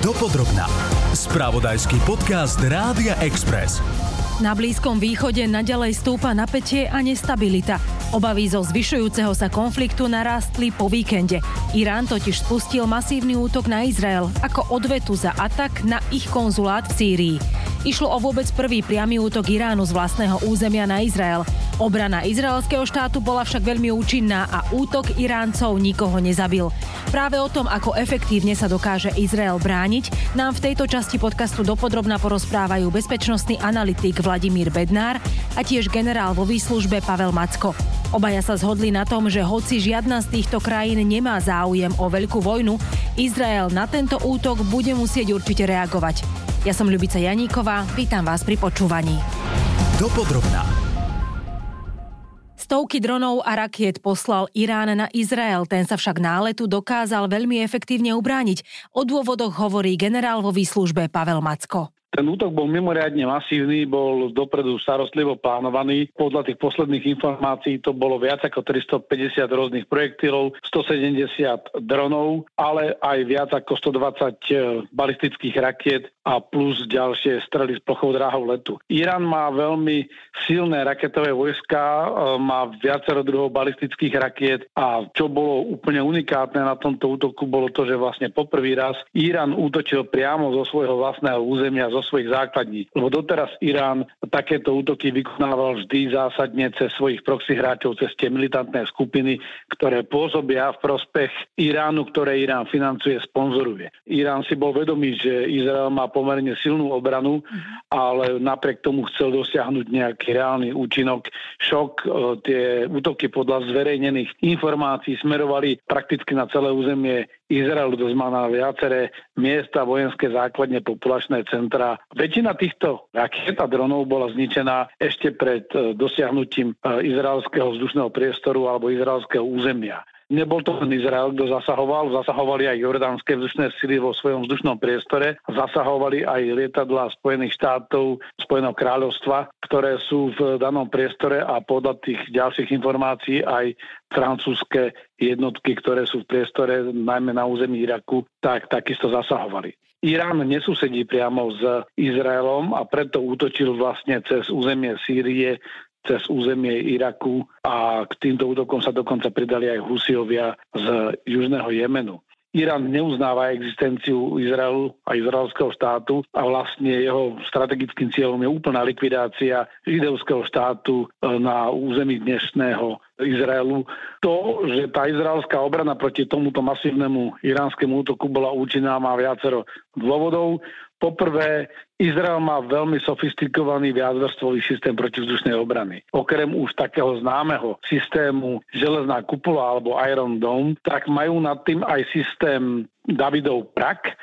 Dopodrobna. Spravodajský podcast Rádia Express. Na Blízkom východe naďalej stúpa napätie a nestabilita. Obavy zo zvyšujúceho sa konfliktu narástli po víkende. Irán totiž spustil masívny útok na Izrael ako odvetu za atak na ich konzulát v Sýrii. Išlo o vôbec prvý priamy útok Iránu z vlastného územia na Izrael. Obrana izraelského štátu bola však veľmi účinná a útok Iráncov nikoho nezabil. Práve o tom, ako efektívne sa dokáže Izrael brániť, nám v tejto časti podcastu dopodrobna porozprávajú bezpečnostný analytik Vladimír Bednár a tiež generál vo výslužbe Pavel Macko. Obaja sa zhodli na tom, že hoci žiadna z týchto krajín nemá záujem o veľkú vojnu, Izrael na tento útok bude musieť určite reagovať. Ja som Ľubica Janíková, vítam vás pri počúvaní. Dopodrobna. Stovky dronov a rakiet poslal Irán na Izrael, ten sa však náletu dokázal veľmi efektívne ubrániť. O dôvodoch hovorí generál vo výslužbe Pavel Macko. Ten útok bol mimoriadne masívny, bol dopredu starostlivo plánovaný. Podľa tých posledných informácií to bolo viac ako 350 rôznych projektilov, 170 dronov, ale aj viac ako 120 balistických rakiet a plus ďalšie strely s plochou dráhou letu. Irán má veľmi silné raketové vojska, má viacero druhov balistických rakiet a čo bolo úplne unikátne na tomto útoku bolo to, že vlastne poprvý raz Irán útočil priamo zo svojho vlastného územia, zo svojich základní. Lebo doteraz Irán takéto útoky vykonával vždy zásadne cez svojich proxy hráčov, cez tie militantné skupiny, ktoré pôsobia v prospech Iránu, ktoré Irán financuje, sponzoruje. Irán si bol vedomý, že Izrael má pomerne silnú obranu, ale napriek tomu chcel dosiahnuť nejaký reálny účinok. Šok, tie útoky podľa zverejnených informácií smerovali prakticky na celé územie Izraelu, to znamená na viaceré miesta, vojenské základne, populačné centra. Väčšina týchto rakiet a dronov bola zničená ešte pred dosiahnutím izraelského vzdušného priestoru alebo izraelského územia. Nebol to len Izrael, kto zasahovali aj jordánske vzdušné sily vo svojom vzdušnom priestore, zasahovali aj lietadlá Spojených štátov, Spojeného kráľovstva, ktoré sú v danom priestore a podľa tých ďalších informácií aj francúzske jednotky, ktoré sú v priestore, najmä na území Iraku, tak takisto zasahovali. Irán nesusedí priamo s Izraelom a preto útočil vlastne cez územie Sýrie, cez územie Iraku a k týmto útokom sa dokonca pridali aj Husijovia z južného Jemenu. Irán neuznáva existenciu Izraelu a izraelského štátu a vlastne jeho strategickým cieľom je úplná likvidácia židovského štátu na území dnešného Izraelu. To, že tá izraelská obrana proti tomuto masívnemu iránskemu útoku bola účinná, má viacero dôvodov. Poprvé, Izrael má veľmi sofistikovaný viacvrstvový systém protivzdušnej obrany. Okrem už takého známeho systému železná kupola alebo Iron Dome, tak majú nad tým aj systém Davidov prak,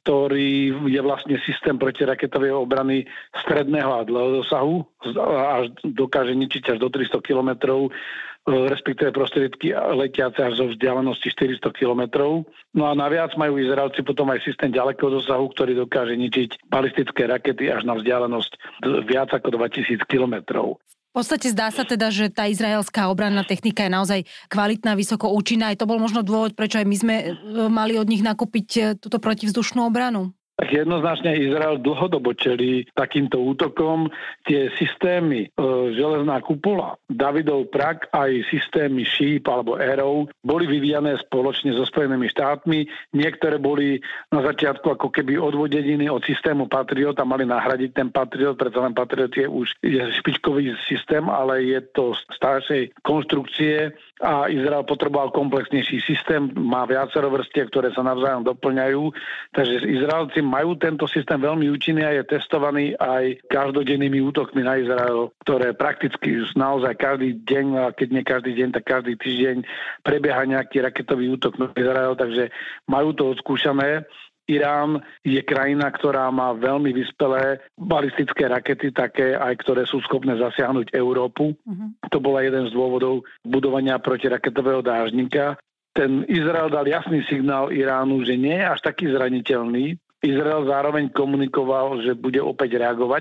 ktorý je vlastne systém protiraketovej obrany stredného a dlhého dosahu, až dokáže ničiť až do 300 kilometrov, respektíve prostriedky letiace až zo vzdialenosti 400 kilometrov. No a naviac majú Izraelci potom aj systém ďalekého dosahu, ktorý dokáže ničiť balistické rakety až na vzdialenosť viac ako 2000 kilometrov. V podstate zdá sa teda, že tá izraelská obranná technika je naozaj kvalitná, vysoko účinná. Aj to bol možno dôvod, prečo aj my sme mali od nich nakúpiť túto protivzdušnú obranu. Tak jednoznačne Izrael dlhodobo čelí takýmto útokom. Tie systémy železná kupola, Davidov prak aj systémy Sheep alebo Arrow boli vyvíjané spoločne so Spojenými štátmi. Niektoré boli na začiatku ako keby odvodeniny od systému Patriot a mali nahradiť ten Patriot, preto len Patriot je už špičkový systém, ale je to staršej konštrukcie a Izrael potreboval komplexnejší systém, má viacero vrstiev, ktoré sa navzájom doplňajú, takže Izraelci majú tento systém veľmi účinný a je testovaný aj každodennými útokmi na Izrael, ktoré prakticky naozaj každý deň, a keď nie každý deň, tak každý týždeň prebieha nejaký raketový útok na Izrael, takže majú to odskúšané. Irán je krajina, ktorá má veľmi vyspelé balistické rakety, také aj ktoré sú schopné zasiahnuť Európu. To bola jeden z dôvodov budovania protiraketového dážnika. Ten Izrael dal jasný signál Iránu, že nie je až taký zraniteľný. Izrael zároveň komunikoval, že bude opäť reagovať.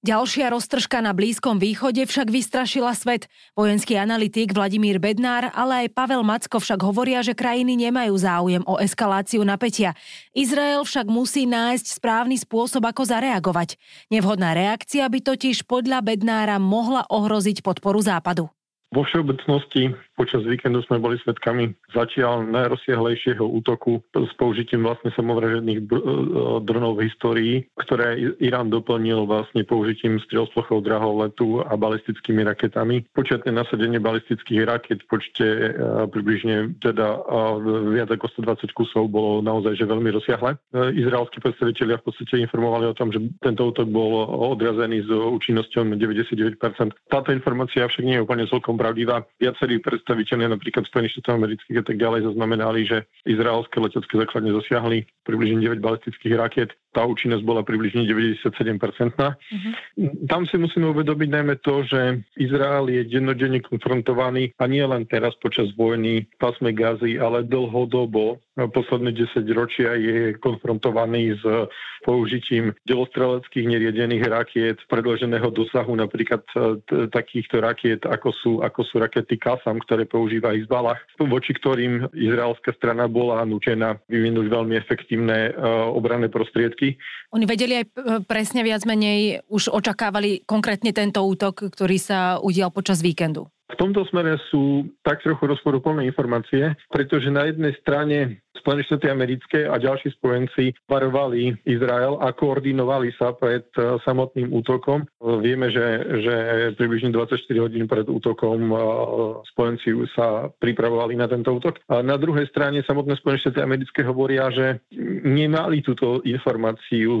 Ďalšia roztržka na Blízkom východe však vystrašila svet. Vojenský analytik Vladimír Bednár, ale aj Pavel Macko však hovoria, že krajiny nemajú záujem o eskaláciu napätia. Izrael však musí nájsť správny spôsob, ako zareagovať. Nevhodná reakcia by totiž podľa Bednára mohla ohroziť podporu Západu. Vo všeobecnosti počas víkendu sme boli svedkami zatiaľ najrozsiahlejšieho útoku s použitím vlastne samovražedných dronov v histórii, ktoré Irán doplnil vlastne použitím strielsplochov drahého letu a balistickými raketami. Početné nasadenie balistických raket v počte približne teda viac ako 120 kusov bolo naozaj že veľmi rozsiahle. Izraelskí predstavitelia v podstate informovali o tom, že tento útok bol odrazený s účinnosťou 99%. Táto informácia však nie je úplne celkom pravdivá. Viacerí predstavitelia napríklad Spojených štátov amerických a tak ďalej zaznamenali, že izraelské letecké základne zasiahli približne 9 balistických rakiet. Tá účinnosť bola približne 97%. Tam si musíme uvedomiť najmä to, že Izrael je dennodenne konfrontovaný a nie len teraz počas vojny v pásme Gazy, ale dlhodobo posledné 10 ročia je konfrontovaný s použitím delostreleckých neriadených rakiet predĺženého dosahu, napríklad takýchto rakiet, ako sú rakety Qasam, ktoré používa Hizbalah, voči ktorým izraelská strana bola nútená vyvinúť veľmi efektívne obranné prostriedky. Oni vedeli aj presne viac menej, už očakávali konkrétne tento útok, ktorý sa udial počas víkendu. V tomto smere sú tak trochu rozporuplné informácie, pretože na jednej strane Spojené štáty americké a ďalší spojenci varovali Izrael a koordinovali sa pred samotným útokom. Vieme, že približne 24 hodín pred útokom spojenci sa pripravovali na tento útok. A na druhej strane samotné Spojené štáty americké hovoria, že nemali túto informáciu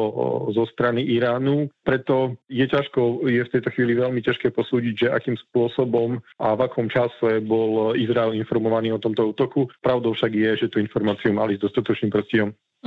zo strany Iránu, preto je v tejto chvíli veľmi ťažké posúdiť, že akým spôsobom a v akom čase bol Izrael informovaný o tomto útoku. Pravdou však je, že tú informáciu mali s dostatočným predstihom.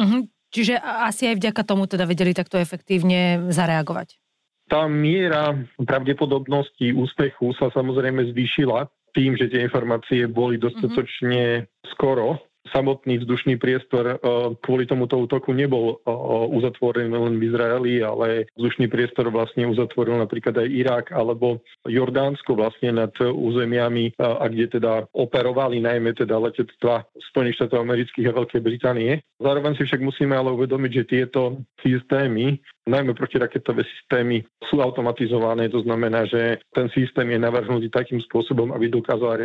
Čiže asi aj vďaka tomu teda vedeli takto efektívne zareagovať. Tá miera pravdepodobnosti úspechu sa samozrejme zvýšila tým, že tie informácie boli dostatočne skoro. Samotný vzdušný priestor kvôli tomuto útoku nebol uzatvorený len v Izraeli, ale vzdušný priestor vlastne uzatvoril napríklad aj Irak alebo Jordánsko vlastne nad územiami, a kde teda operovali najmä teda letectva Spojených štátov amerických a Veľkej Británie. Zároveň si však musíme ale uvedomiť, že tieto systémy, najmä protiraketové systémy, sú automatizované. To znamená, že ten systém je navrhnutý takým spôsobom, aby dokázal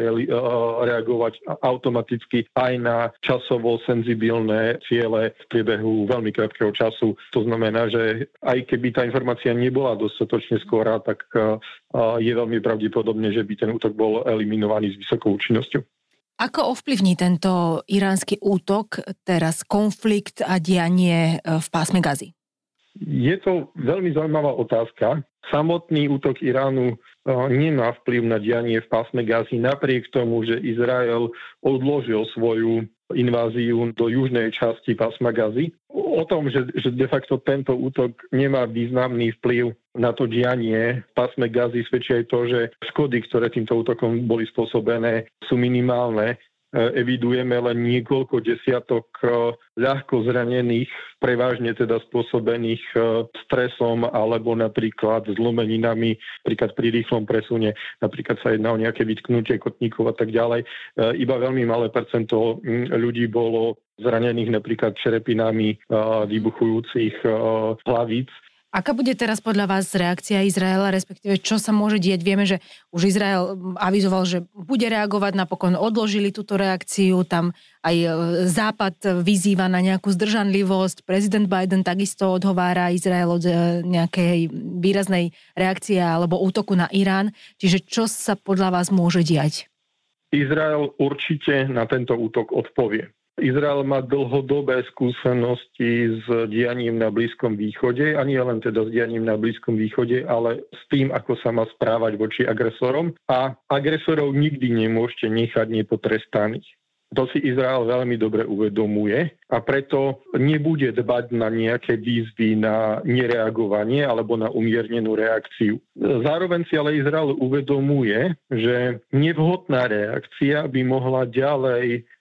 reagovať automaticky aj na časovo senzibilné ciele v priebehu veľmi krátkeho času. To znamená, že aj keby tá informácia nebola dostatočne skorá, tak je veľmi pravdepodobné, že by ten útok bol eliminovaný s vysokou účinnosťou. Ako ovplyvní tento iránsky útok teraz konflikt a dianie v pásme Gazy? Je to veľmi zaujímavá otázka. Samotný útok Iránu nemá vplyv na dianie v pásme Gazy, napriek tomu, že Izrael odložil svoju inváziu do južnej časti pásma Gazy. O tom, že de facto tento útok nemá významný vplyv na to dianie v pásme Gazy, svedčí aj to, že škody, ktoré týmto útokom boli spôsobené, sú minimálne. Evidujeme len niekoľko desiatok ľahko zranených, prevažne teda spôsobených stresom alebo napríklad zlomeninami, napríklad pri rýchlom presune, napríklad sa jedná o nejaké vytknutie kotníkov a tak ďalej. Iba veľmi malé percento ľudí bolo zranených napríklad čerepinami vybuchujúcich hlavíc. Aká bude teraz podľa vás reakcia Izraela, respektíve čo sa môže diať? Vieme, že už Izrael avizoval, že bude reagovať, napokon odložili túto reakciu, tam aj Západ vyzýva na nejakú zdržanlivosť, prezident Biden takisto odhovára Izrael od nejakej výraznej reakcie alebo útoku na Irán. Čiže čo sa podľa vás môže diať? Izrael určite na tento útok odpovie. Izrael má dlhodobé skúsenosti s dianím na Blízkom východe, a nie len teda s dianím na Blízkom východe, ale s tým, ako sa má správať voči agresorom. A agresorov nikdy nemôžete nechať nepotrestaných. To si Izrael veľmi dobre uvedomuje a preto nebude dbať na nejaké výzvy na nereagovanie alebo na umiernenú reakciu. Zároveň si ale Izrael uvedomuje, že nevhodná reakcia by mohla ďalej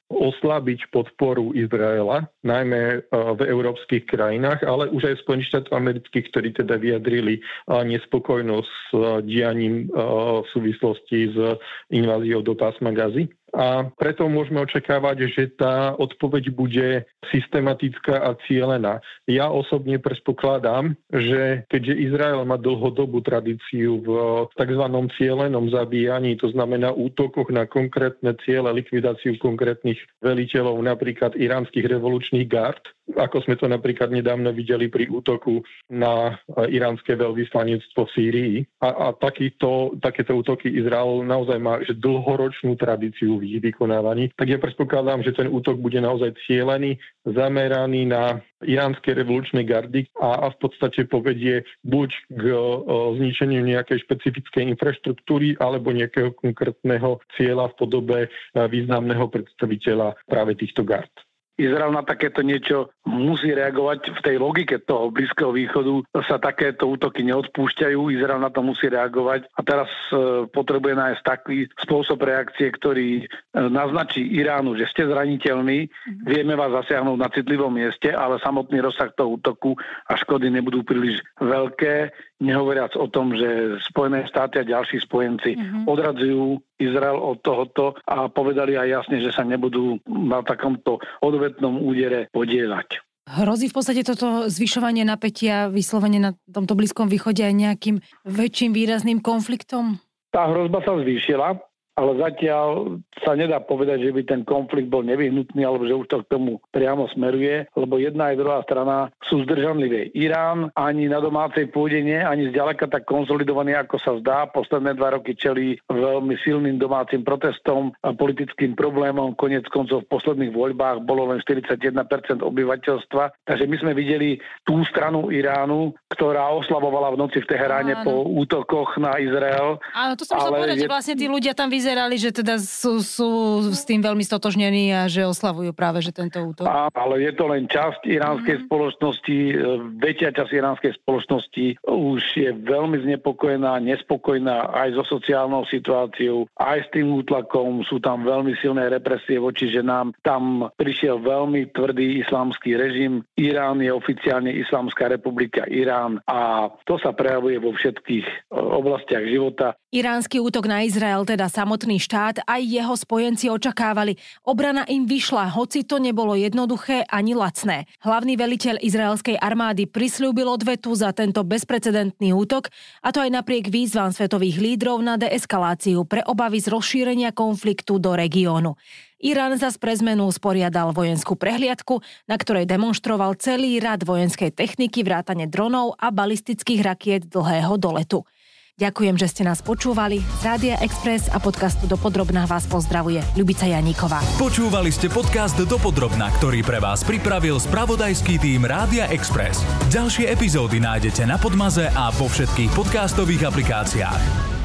oslabiť podporu Izraela, najmä v európskych krajinách, ale už aj v Spojených štátoch amerických, ktorí teda vyjadrili nespokojnosť s dianím v súvislosti s inváziou do pásma Gazy. A preto môžeme očakávať, že tá odpoveď bude systematická a cielená. Ja osobne predpokladám, že keďže Izrael má dlhodobú tradíciu v tzv. Cielenom zabíjaní, to znamená útokoch na konkrétne ciele, likvidáciu konkrétnych veliteľov, napríklad iránskych revolučných gard, ako sme to napríklad nedávno videli pri útoku na iránske veľvyslanectvo v Sýrii. A takéto útoky Izrael naozaj má že dlhoročnú tradíciu v ich vykonávaní. Tak ja predpokladám, že ten útok bude naozaj cielený, zameraný na iránske revolučné gardy a v podstate povedie buď k zničeniu nejakej špecifickej infraštruktúry alebo nejakého konkrétneho cieľa v podobe významného predstaviteľa práve týchto gard. Izrael na takéto niečo musí reagovať. V tej logike toho Blízkeho východu sa takéto útoky neodpúšťajú. Izrael na to musí reagovať. A teraz potrebuje nájsť taký spôsob reakcie, ktorý naznačí Iránu, že ste zraniteľní, vieme vás zasiahnuť na citlivom mieste, ale samotný rozsah toho útoku a škody nebudú príliš veľké. Nehovoriac o tom, že Spojené štáty a ďalší spojenci odradzujú Izrael od tohoto a povedali aj jasne, že sa nebudú na takomto odvetnom údere podieľať. Hrozí v podstate toto zvyšovanie napätia vyslovene na tomto Blízkom východe aj nejakým väčším výrazným konfliktom? Tá hrozba sa zvýšila, ale zatiaľ sa nedá povedať, že by ten konflikt bol nevyhnutný, alebo že už to k tomu priamo smeruje, lebo jedna aj druhá strana sú zdržanlivé. Irán ani na domácej pôde nie, ani zďaleka tak konsolidovaný, ako sa zdá. Posledné 2 roky čelí veľmi silným domácim protestom a politickým problémom. Koniec koncov v posledných voľbách bolo len 41% obyvateľstva. Takže my sme videli tú stranu Iránu, ktorá oslavovala v noci v Teheráne po útokoch na Izrael. Áno, to som chcel povedať, že vlastne tí ľudia tam vyzerali, že teda sú s tým veľmi stotožnení a že oslavujú práve že tento útok. Ale je to len časť iránskej spoločnosti. Väčšia časť iránskej spoločnosti už je veľmi znepokojená, nespokojná aj so sociálnou situáciou, aj s tým útlakom. Sú tam veľmi silné represie voči ženám. Tam prišiel veľmi tvrdý islamský režim. Irán je oficiálne Islamská republika Irán a to sa prejavuje vo všetkých oblastiach života. Iránsky útok na Izrael, teda samotný štát, aj jeho spojenci očakávali. Obrana im vyšla, hoci to nebolo jednoduché ani lacné. Hlavný veliteľ izraelskej armády prisľúbil odvetu za tento bezprecedentný útok, a to aj napriek výzvam svetových lídrov na deeskaláciu pre obavy z rozšírenia konfliktu do regiónu. Irán zas pre zmenu usporiadal vojenskú prehliadku, na ktorej demonstroval celý rad vojenskej techniky vrátane dronov a balistických rakiet dlhého doletu. Ďakujem, že ste nás počúvali. Z Rádia Express a podcastu Dopodrobná vás pozdravuje Ľubica Janíková. Počúvali ste podcast Dopodrobná, ktorý pre vás pripravil spravodajský tím Rádia Express. Ďalšie epizódy nájdete na Podmaze a vo všetkých podcastových aplikáciách.